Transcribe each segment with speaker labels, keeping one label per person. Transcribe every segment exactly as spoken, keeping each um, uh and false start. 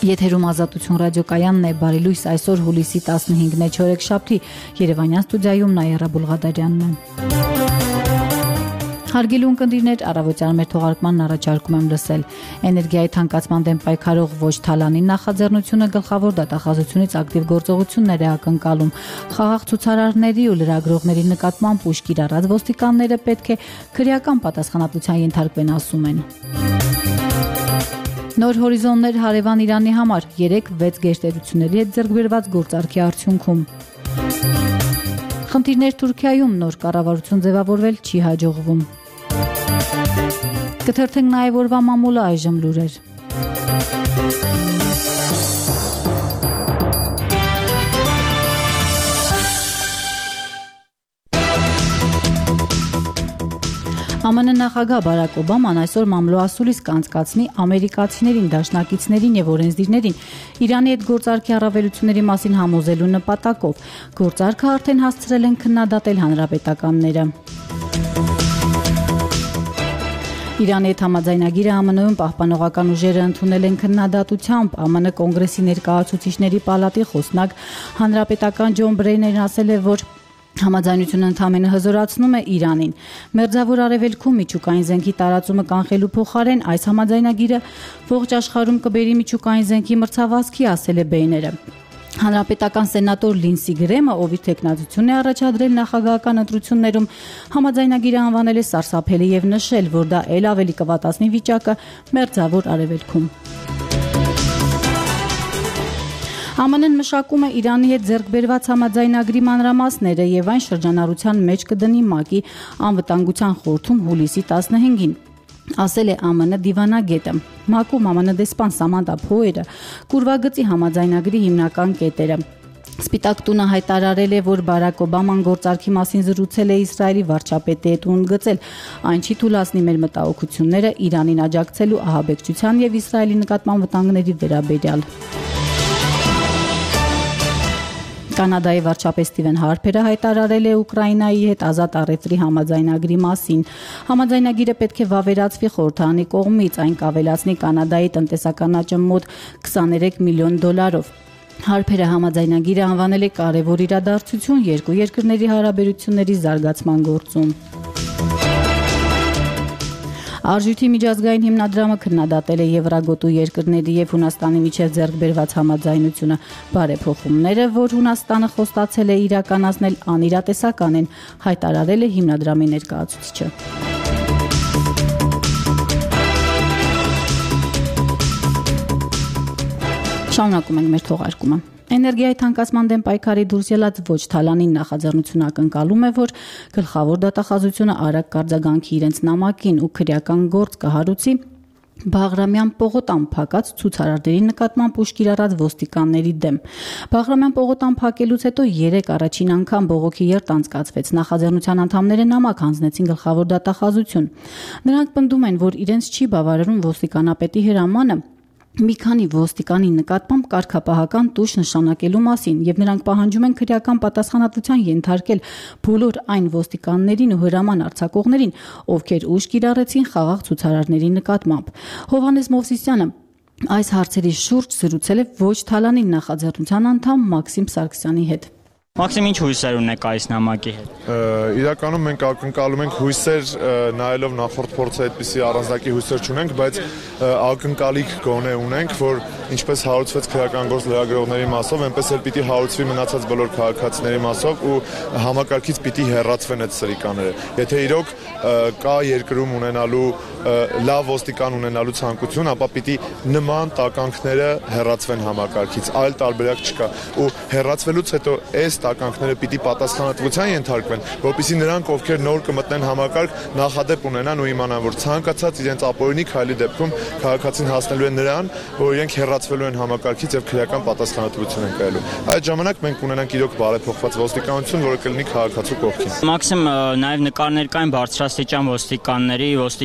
Speaker 1: Եթերում Ազատություն ռադիոկայանն է, բարի լույս, այսօր հուլիսի տասնհինգն է, չորեքշաբթի, Երևանյան ստուդիայում Նաիրա Բուլղադարյանն է։ Հարգելի ունկնդիրներ, առավոտյան մեր թողարկմանն առաջարկում եմ լսել։ Էներգիայի թանկացման դեմ պայքարող ոչ թալանի նախաձեռնությունը գլխավոր դատախազությունից ակտիվ գործողություններ է ակնկալում։ Խաղաղ ցուցարարների ու լրագրողների նկատմամբ ուշ կիրառած ոստիկանները պետք է քրեական պատասխանատվության ենթարկվեն, ասում են։ Նոր հորիզոններ հարևան Իրանի համար երեք վեց գերտերությունների հետ ձեռք բերված գործարքի արդյունքում։ Խնդիրներ Թուրքիայում նոր կառավարություն ձևավորվել չի հաջողվում։ Կթերթենք նաև օրվա մամուլը, այժմ լուրեր։ ԱՄՆ նախագահ Բարակ Օբաման այսօր մամլոասուլիս կանցկացնի ամերիկացիներին, դաշնակիցներին եւ օրենսդիրներին Իրանի հետ գործարքի առավելությունների մասին համոզելու նպատակով։ Գործարքը արդեն հասցրել են քննադատել հանրապետականները։ Իրանի հետ համաձայնագիրը ԱՄՆ-ում պահպանողական ուժերը ընդունել են քննադատությամբ։ ԱՄՆ կոնգրեսի ներկայացուցիչների պալատի խոսնակ հանրապետական Ջոն Բրեյներն ասել է, որ համաձայնությունը ընդամենը հզորացնում է Իրանին։ Մերձավոր Արևելքում միջուկային զենքի տարածումը կանխելու փոխարեն այս համաձայնագիրը ողջ աշխարհում կբերի միջուկային զենքի մրցավազքի, ասել է Բեյները։ Հանրապետական սենատոր Լինսի Գրեմը, ով իր թեկնածությունն է առաջադրել նախագահական ընտրություններում, համաձայնագիրը անվանել է սարսափելի եւ նշել, որ դա ել ավելի կվատացնի վիճակը Մերձավոր Արևելքում։ ԱՄՆ-ն մշակում է Իրանի հետ ձեռք բերված համաձայնագրի մանրամասները եւ այն շրջանառության մեջ կդնի ՄԱԿ-ի անվտանգության խորհրդում հուլիսի տասնհինգին, ասել է ԱՄՆ դիվանագետը։ ՄԱԿ-ում ԱՄՆ դեսպան Սամանթա Փոուերը կուրվագծի համաձայնագրի հիմնական կետերը։ Սպիտակ տունը հայտարարել է, որ Բարակ Օբաման գործարքի մասին զրուցել է Իսրայելի վարչապետի հետ ու ընդգծել, այն չի թուլացնի մեր մտահոգությունները Իրանին աջակցելու ահաբեկչության եւ Իսրայելի նկատմամբ վտանգների վերաբերյալ։ Կանադայի վարչապետ Սթիվեն Հարփերը հայտարարել է Ուկրաինայի հետ ազատ առևտրի համաձայնագրի մասին։ Համաձայնագիրը պետք է վավերացվի խորհրդարանի կողմից, այն կավելացնի Կանադայի տնտեսական աճը մոտ քսաներեք միլիոն դոլարով։ Հարփերը համաձայնագիրը անվանել է կարևոր իրադարձություն երկու երկրների հարաբերությունների զարգացման գործում։ Արժույթի միջազգային հիմնադրամը քննադատել է Եվրագոտու երկրների եւ Հունաստանի միջև ձեռք բերված համաձայնությունը։ Բարեփոխումները, որ Հունաստանը խոստացել է իրականացնել, անիրատեսական են, հայտարարել է հիմնադրամի ներկայացուցիչը։ Շարունակում ենք մեր թողարկումը։ Էներգիայի թանկացման դեմ պայքարի դուրս ելած ոչ թալանին նախաձեռնությունը ակնկալում է, որ գլխավոր դատախազությունը արագ կարձագանքի իրենց նամակին ու քրեական գործ կհարուցի Բաղրամյան պողոտան փակած ցուցարարների նկատմամբ ուշ կիրառած ոստիկանների դեմ։ Բաղրամյան պողոտան փակելուց հետո երեք առաջին անգամ բողոքի երթ անցկացվեց։ Նախաձեռնության անդամները նամակ հանձնեցին գլխավոր դատախազություն։ Նրանք պնդում են, որ իրենց չի բավարարում ոստիկանապետի հրամանը մի քանի ոստիկանի նկատմամբ կարգապահական տուժ նշանակելու մասին եւ նրանք պահանջում են քրեական պատասխանատվության ենթարկել բոլոր այն ոստիկաններին ու հրաման արձակողներին, ովքեր ուժ կիրառեցին խաղաղ ցուցարարների նկատմամբ։ Հովհաննես Մովսիսյանը այս հարցերի շուրջ զրուցել է ոչ թալանի նախաձեռնության անդամ Մաքսիմ Սարգսյանի հետ։
Speaker 2: Մաքսիմ, ինչ հույսեր ունեք այս նամակի հետ։
Speaker 3: Իրականում մենք ակնկալում ենք հույսեր, նայելով նախորդ փորձը այդպիսի առանձնակի հույսեր չունենք, բայց ակնկալիք գոնե ունենք, որ ինչպես հարուցվեց քրեական գործ լրագրողների մասով, այնպես էլ պիտի հարուցվի մնացած բոլոր քաղաքացիների մասով ու համակարգից պիտի հեռացվեն այդ սրիկաները։ Եթե իրոք կա երկրում ունենալու լավ ոստիկան ունենալու ցանկություն, ապա պիտի նման տականքները հեռացվեն համակարգից, այլ տարբերակ չկա։ Ու հեռացվելուց հետո այս տականքները պիտի պատասխանատվության ենթարկվեն, որպեսզի նրանք, ովքեր նոր կմտնեն համակարգ, նախադեպ ունենան ու իմանան, որ ցանկացած իրենց ապօրինի քայլի դեպքում քաղաքացին հասնելու է նրան, որ իրենք հեռացվելու են համակարգից եւ քրեական պատասխանատվություն են կայելու։ Այդ ժամանակ մենք կունենանք իրոք բարեփոխված ոստիկանություն, որը կլինի քաղաքացու կողքին։
Speaker 2: Մաքսիմ, նաեւ նկարներ կային բարձրաստիճան ոստիկանների, ոստիկանապետ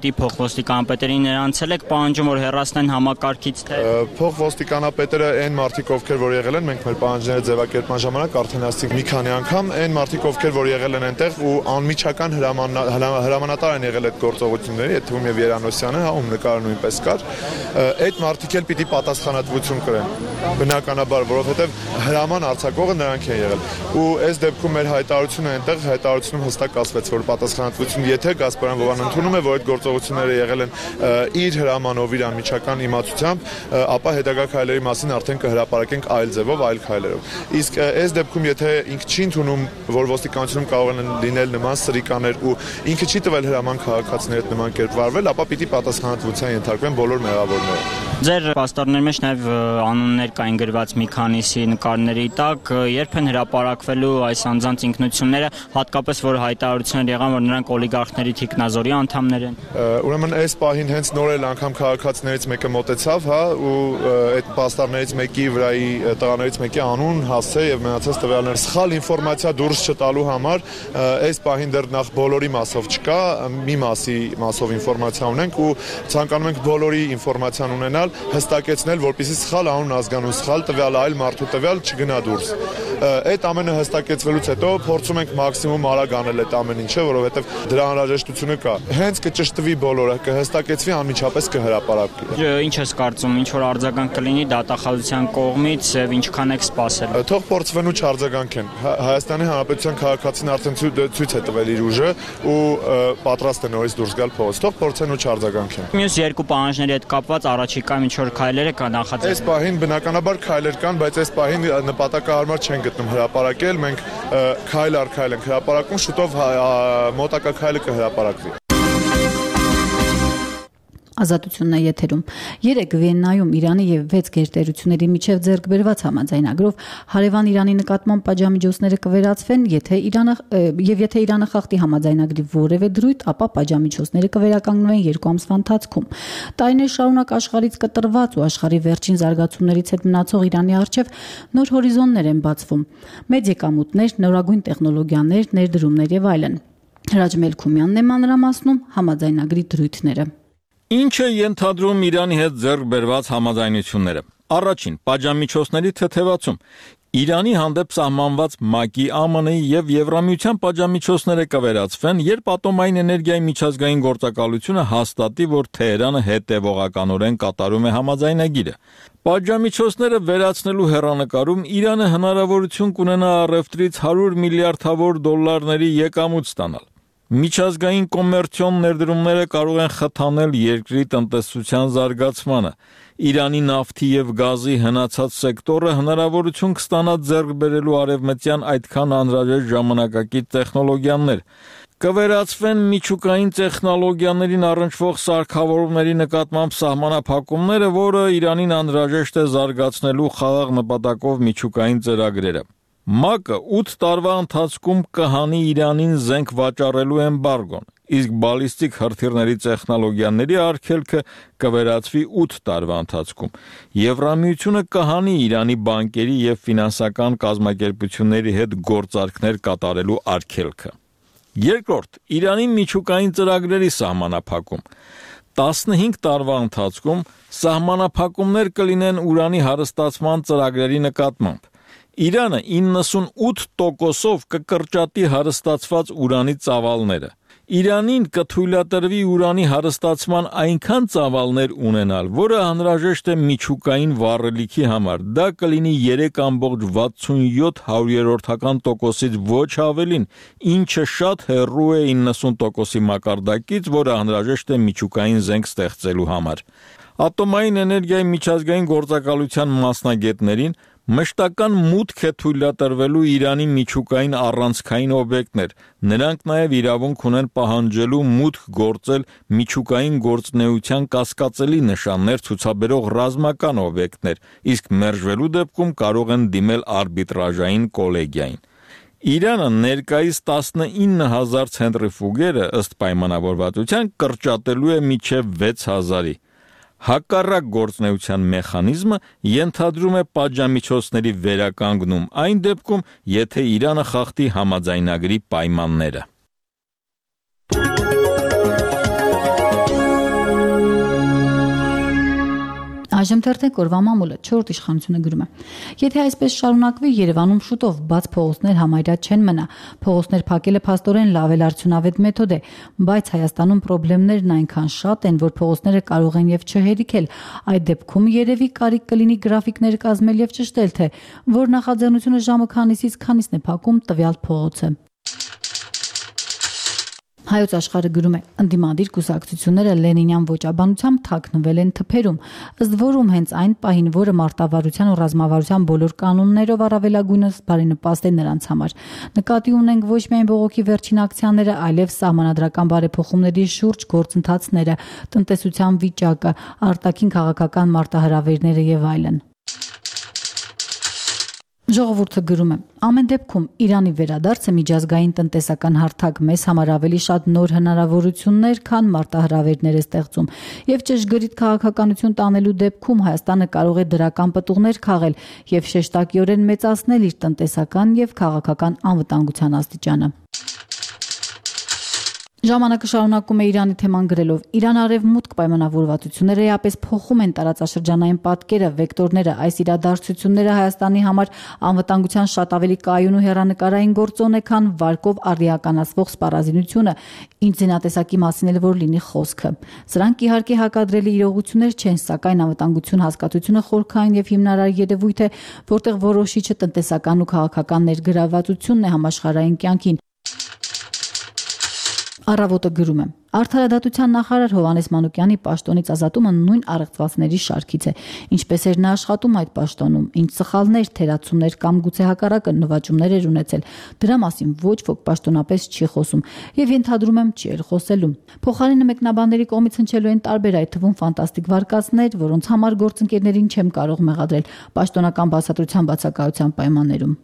Speaker 2: պետի փոխոստիկանապետերին նրանցել եք պահանջում, որ հեռացնեն համակարգից թե
Speaker 3: փոխոստիկանապետերը այն մարդիկ, ովքեր որ եղել են, մենք մեր պահանջները ձևակերպման ժամանակ արդեն ասացինք մի քանի անգամ, այն մարդիկ, ովքեր որ եղել են այնտեղ ու անմիջական հրամանատար են եղել այդ գործողությունների, այդ թվում եւ Երանոսյանը, հա, ում նկարը նույնպես կար, այդ մարդիկ էլ պիտի պատասխանատվություն կրեն։ Բնականաբար, որովհետեւ հրաման արձակողը նրանք են եղել։ Ու այս դեպքում մեր հայտարարությունը այնտեղ հայտարարությունում հստակ ասվեց, որ պատասխանատվություն, եթե Գասպարյան Վովան ընդունում է, որ այդ գործողությունները եղել են իր հրամանով, իր անմիջական իմացությամբ, ապա հետագա քայլերի մասին արդեն կհրապարակենք այլ ձևով, այլ քայլերով։ Իսկ այս դեպքում, եթե ինքը չի ընդունում, որ ոստիկանությունում կարող են լինել նման սրիկաներ ու ինքը չի տվել հրաման քաղաքացիների հետ նման կերպ վարվել, ապա պիտի պատասխանատվության ենթարկվեն բոլոր մեղավորները։
Speaker 2: Ձեր պաստառների մեջ նաև անուններ կային գրված մի քանիսի նկարների տակ, երբ են հրապարակվելու այս անձանց ինքնությունները, հատկապես որ հայտարարություններ եղան, որ նրանք օլիգարխների թիկնազորի անդամներ են։
Speaker 3: Ուրեմն այս պահին հենց նոր էլ անգամ քաղաքացիներից մեկը մոտեցավ, հա, ու այդ պաստառներից մեկի վրայի տղաներից մեկի անուն, հասցե եւ մնացած տվյալներ սխալ ինֆորմացիա դուրս չտալու համար այս պահին դեռ նախ բոլորի մասով չկա, մի մասի մասով ինֆորմացիա ունենք ու ցանկանում ենք բոլորի ինֆորմացիան ունենալ, հստակեցնել, որպեսզի սխալ անուն, ազգանուն, սխալ տվյալ, այլ մարդու տվյալ չգնա դուրս։ Այդ ամենը հստակեցվելուց հետո փորձում ենք մաքսիմում արագ անել այդ ամեն ինչը, որովհետև դրա անհրաժեշտությունը կա։ Հենց կճշտվի բոլորը, կհստակեցվի, անմիջապես կհրապարակվի։
Speaker 2: Ինչ ես կարծում, ինչ որ արձագանք կլինի դատախազության կողմից եւ ինչքան եք սպասել։
Speaker 3: Թող փորձվեն ու չարձագանքեն։ Հայաստանի Հանրապետության քաղաքացին արդեն ցույց է տվել իր ուժը ու պատրաստ է նորից դուրս գալ փողոց։ Թող փորձեն ու չարձագանքեն։
Speaker 2: Մյուս երկու պահանջների հետ կապված առաջիկայում ինչ որ քայլեր եք նախաձեռնել։
Speaker 3: Այս պահին բնականաբար քայլեր կան, բայց այս պահին նպատակահարմար չեն գտնում հրապարակել, մենք քայլ առ քայլ ենք հրապարակում, շուտով մոտակա քայլը կհրապարակվի։
Speaker 1: Ազատությունն է եթերում։ Երեկ Վիեննայում Իրանի եւ վեց գերտերությունների միջև ձեռք բերված համաձայնագրով հարևան Իրանի նկատմամբ պատժամիջոցները կվերացվեն, եթե Իրանը եւ եթե Իրանը խախտի համաձայնագրի որևէ դրույթ, ապա պատժամիջոցները կվերականգնվեն երկու ամսվա ընթացքում։ Տարիներ շարունակ աշխարհից կտրված ու աշխարհի վերջին զարգացումներից հետ մնացող Իրանի առջև նոր հորիզոններ են բացվում։ Մեծ եկամուտներ, նորագույն տեխնոլոգիաներ, ներդրումներ եւ այլն։ Հրաչ Մելքումյանն է մանրամասնում համաձայնագրի դրույթները։
Speaker 4: Ինչ է ենթադրում Իրանի հետ ձեռք բերված համաձայնությունները։ Առաջին՝ պատժամիջոցների թեթևացում։ Իրանի հանդեպ սահմանված ՄԱԿ-ի, ԱՄՆ-ի եւ Եվրամիության պատժամիջոցները կվերացվեն, երբ ատոմային էներգիայի միջազգային գործակալությունը հաստատի, որ Թեհրանը հետևողականորեն կատարում է համաձայնագիրը։ Պատժամիջոցները վերացնելու հեռանկարում Իրանը հնարավորություն կունենա առևտրից հարյուր միլիարդավոր դոլարների եկամուտ ստանալ։ Միջազգային կոմերցիոն ներդրումները կարող են խթանել երկրի տնտեսության զարգացմանը։ Իրանի նավթի եւ գազի հնացած սեկտորը հնարավորություն կստանա ձեռք բերելու արևմտյան այդքան անհրաժեշտ ժամանակակից տեխնոլոգիաներ։ Կվերացվեն միջուկային տեխնոլոգիաներին առնչվող սարքավորումների նկատմամբ սահմանափակումները, որը Իրանին անհրաժեշտ է զարգացնելու խաղաղ նպատակով միջուկային ծրագրերը։ ՄԱԿ-ը ութ տարվա ընթացքում կհանի Իրանին զենք վաճառելու էմբարգոն, իսկ բալիստիկ հրթիռների տեխնոլոգիաների արգելքը կվերացվի ութ տարվա ընթացքում։ Եվրամիությունը կհանի Իրանի բանկերի եւ ֆինանսական կազմակերպությունների հետ գործարքներ կատարելու արգելքը։ Երկրորդ՝ Իրանի միջուկային ծրագրերի սահմանափակում։ տասնհինգ տարվա ընթացքում սահմանափակումներ կլինեն ուրանի հարստացման ծրագրերի նկատմամբ։ Իրանը իննսունութ տոկոսով կկրճատի հարստացված ուրանի ծավալները։ Իրանին կթույլատրվի ուրանի հարստացման այնքան ծավալներ ունենալ, որը անհրաժեշտ է միջուկային վառելիքի համար։ Դա կլինի երեք կόμma վաթսունյոթ հարյուրորդական տոկոսից ոչ ավելին, ինչը շատ հեռու է իննսուն տոկոսի մակարդակից, որը անհրաժեշտ է միջուկային զենք ստեղծելու համար։ Ատոմային էներգիայի միջազգային գործակալության մասնագետներին մշտական մուտք է թույլատրվելու Իրանի միջուկային առանցքային օբյեկտներ։ Նրանք նաև իրավունք ունեն պահանջելու մուտք գործել միջուկային գործունեության կասկածելի նշաններ ցուցաբերող ռազմական օբյեկտներ, իսկ մերժվելու դեպքում կարող են դիմել արբիտրաժային կոլեգիային։ Իրանը ներկայիս տասնինը հազար ցենտրիֆուգերը ըստ պայմանավորվածության կրճատելու է մինչև վեց հազարի։ Հակառակ գործունեության մեխանիզմը ենթադրում է պատժամիջոցների վերականգնում այն դեպքում, եթե Իրանը խախտի համաձայնագրի պայմանները։
Speaker 1: Այժմ թերթենք օրվա մամուլը չորրորդ իշխանությունը գրում է. Եթե այսպես շարունակվի, Երևանում շուտով բաց փողոցներ համարյա չեն մնա։ Փողոցներ փակելը փաստորեն լավ էլ արդյունավետ մեթոդ է, բայց Հայաստանում խնդիրներն այնքան շատ են, որ փողոցները կարող են եւ չհերիքել։ Այդ դեպքում երևի կարիք կլինի գրաֆիկներ կազմել եւ ճշտել, թե որ նախաձեռնությունը ժամը քանիսից քանիսն է փակում տվյալ փողոցը։ Հայոց աշխարհը գրում է. ընդդիմադիր կուսակցությունները Լենինյան ոճաբանությամբ թաքնվել են թփերում, ըստ որում հենց այն պահին, որը մարտավարության ու ռազմավարության բոլոր կանոններով առավելագույնս բարենպաստ է նրանց համար։ Նկատի ունենք ոչ միայն բողոքի վերջին ակցիաները, այլև սահմանադրական բարեփոխումների շուրջ գործընթացները, տնտեսության վիճակը, արտաքին քաղաքական մարտահրավերները եւ այլն։ Ժողովուրդը գրում է. ամեն դեպքում Իրանի վերադարձը միջազգային տնտեսական հարթակ մեզ համար ավելի շատ նոր հնարավորություններ, քան մարտահրավերներ է ստեղծում, եւ ճշգրիտ քաղաքականություն տանելու դեպքում Հայաստանը կարող է դրական պտուղներ քաղել եւ շեշտակիորեն մեծացնել իր տնտեսական եւ քաղաքական անվտանգության աստիճանը։ Ժամանակը շարունակում է Իրանի թեման գրելով. Իրան արևմուտք պայմանավորվածությունները էապես փոխում են տարածաշրջանային պատկերը, վեկտորները, այս իրադարձությունները Հայաստանի համար անվտանգության շատ ավելի կայուն ու հեռանկարային գործոն է, քան վարկով արդիականացվող սպառազինությունը, ինչ զինատեսակի մասին էլ որ լինի խոսքը։ Սրանք իհարկե հակադրելի իրողություններ չեն, սակայն անվտանգություն հասկացությունը խորքային եւ հիմնարար երևույթ է, որտեղ որոշիչը տնտեսական ու քաղաքական ներգրավվածությունն է համաշխարհային կյանքին։ Առավոտը գրում է. Արդարադատության նախարար Հովհաննես Մանուկյանի պաշտոնից ազատումը նույն առեղծվածների շարքից է, ինչպես էր նա աշխատում այդ պաշտոնում, ինչ սխալներ, թերացումներ կամ գուցե հակառակը նվաճումներ էր ունեցել, դրա մասին ոչ ոք պաշտոնապես չի խոսում եւ ենթադրում եմ չի էլ խոսելու։ Փոխարենը մեկնաբանների կողմից հնչելու են տարբեր, այդ թվում ֆանտաստիկ վարկածներ, որոնց համար գործընկերներին չեմ կարող մեղադրել պաշտոնական բացատրության բացակայության պայմաններում։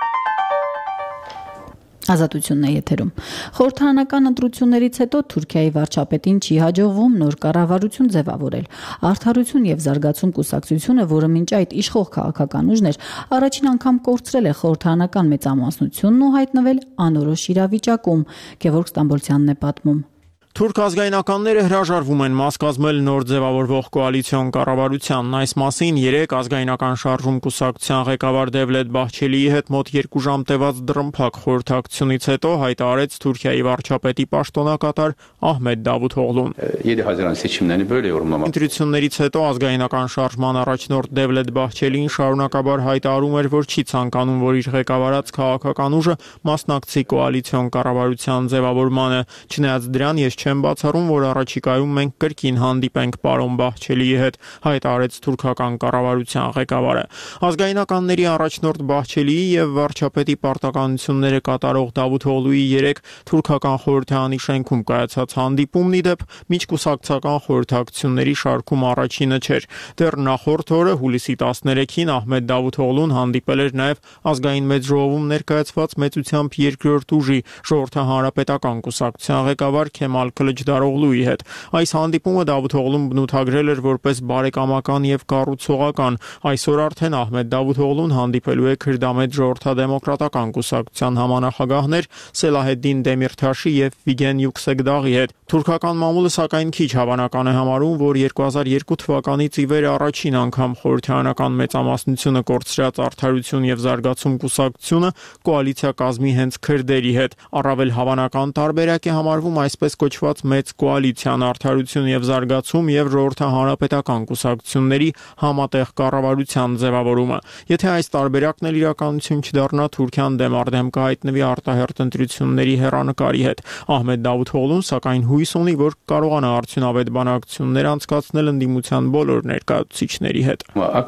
Speaker 1: Ազատությունն է եթերում։ Խորհրդարանական ընտրություններից հետո Թուրքիայի վարչապետին չի հաջողվում նոր կառավարություն ձևավորել։ Արդարություն եւ զարգացում կուսակցությունը, որը մինչ այդ իշխող քաղաքական ուժն էր, առաջին անգամ կորցրել է խորհրդարանական մեծամասնությունն ու հայտնվել անորոշ իրավիճակում, Գևորգ Ստամբոլցյանն է պատմում։
Speaker 5: Թուրք ազգայնականները հրաժարվում են մաս կազմել նոր ձևավորվող կոալիցիոն կառավարությանն։ Այս մասին երեկ ազգայնական շարժում կուսակցության ղեկավար Դևլետ Բահչելիի հետ մոտ երկու ժամ տևած դռնփակ խորհրդակցությունից հետո հայտարարեց Թուրքիայի վարչապետի պաշտոնակատար Ահմեդ Դավութօղլուն։ Ընտրություններից հետո ազգայնական շարժման առաջնորդ Դևլետ Բահչելին շարունակաբար հայտարարում էր, որ չի ցանկանում, որ իր ղեկավարած քաղաքական ուժը մասնակցի կոալիցիոն կառավարության ձևավորմանը, չնայած դրան ես չեմ բացառում, որ առաջիկայում մենք կրկին հանդիպենք պարոն Բահչելիի հետ, հայտարարեց թուրքական կառավարության ղեկավարը։ Ազգայնականների առաջնորդ Բահչելիի եւ վարչապետի պարտականությունները կատարող Դավութօղլուի երեք թուրքական խորհրդարանի շենքում կայացած հանդիպումն ի դեպ միջկուսակցական խորհրդակցությունների շարքում առաջինը չէր։ Դեռ նախորդ օրը հուլիսի տասներեքին Ահմեդ Դավութօղլուն հանդիպել էր նաեւ ազգային մեծ ժողովում ներկայացված մեծությամբ երկրորդ ուժի ժողովրդահանրապետական կուսակցության ղեկավար Քեմալ Քլիչդարօղլուի հետ։ Այս հանդիպումը Դավութօղլուն բնութագրել էր որպես բարեկամական եւ կառուցողական։ Այսօր արդեն Ահմեդ Դավութօղլուն հանդիպելու է քրդամետ ժողովրդադեմոկրատական կուսակցության համանախագահներ Սելահեդդին Դեմիրթաշի եւ Վիգեն Յուքսեգդաղի հետ։ Թուրքական մամուլը սակայն քիչ հավանական է համարում, որ երկու հազար երկու թվականից ի վեր առաջին անգամ խորհրդարանական մեծամասնությունը կորցրած Արդարություն եւ զարգացում կուսակցությունը կոալիցիա կազմի հենց քրդերի հետ։ Առավել հավանական տարբերակ է համարվում այսպես կոչված մեծ կոալիցիան Արդարություն եւ զարգացում եւ ժողովրդահանրապետական կուսակցությունների համատեղ կառավարության ձևավորումը։ Եթե այս տարբերակն էլ իրականություն չդառնա, Թուրքիան դեմարդեմ կհայտնվի արտահերթ ընտրությունների հեռանկարի հետ։ Ահմեդ Դավութօղլուն սակայն հույս ունի, որ կարողանա արդյունավետ բանակցություններ անցկացնել ընդդիմության բոլոր ներկայացուցիչների հետ։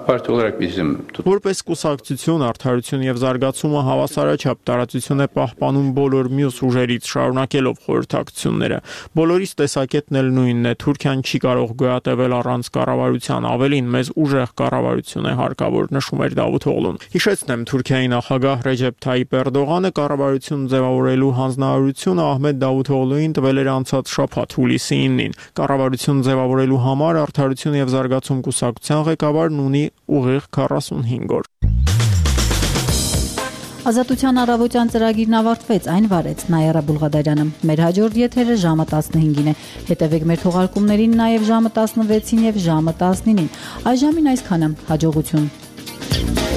Speaker 5: Որպես կուսակցություն Արդարություն եւ զարգացումը հավասարաչափ տարածություն է պահպանում բոլոր մյուս ուժերից, շարունակելով խորհրդակցությունները։ Բոլորիս տեսակետն էլ նույնն է. Թուրքիան չի կարող գոյատևել առանց կառավարության, ավելին մեզ ուժեղ կառավարություն է հարկավոր, նշում էր Դավութօղլուն։ Հիշեցնեմ, Թուրքիայի նախագահ Ռեջեփ Թայիպ Էրդողանը կառավարություն ձևավորելու հանձնարարությունը Ահմեդ Դավութօղլուին տվել էր անցած շաբաթ հուլիսի իննին։ Կառավարություն ձևավորելու համար Արդարություն եւ զարգացում կուսակցության ղեկավարն ունի ուղիղ քառասունհինգ օր։
Speaker 1: Ազատության առավոտյան ծրագիրն ավարտվեց, այն վարեց Նայարա Բուլղադարյանը։ Մեր հաջորդ եթերը ժամը տասնհինգին է։ Հետևեք մեր թողարկումներին նաև ժամը տասնվեցին եւ ժամը տասնինին։ Այժմին այսքանը։ Հաջողություն։